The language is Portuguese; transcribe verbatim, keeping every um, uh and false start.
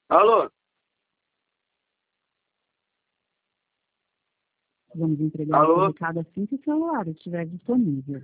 Alô? Vamos entregar Alô? o recado assim que o celular estiver disponível.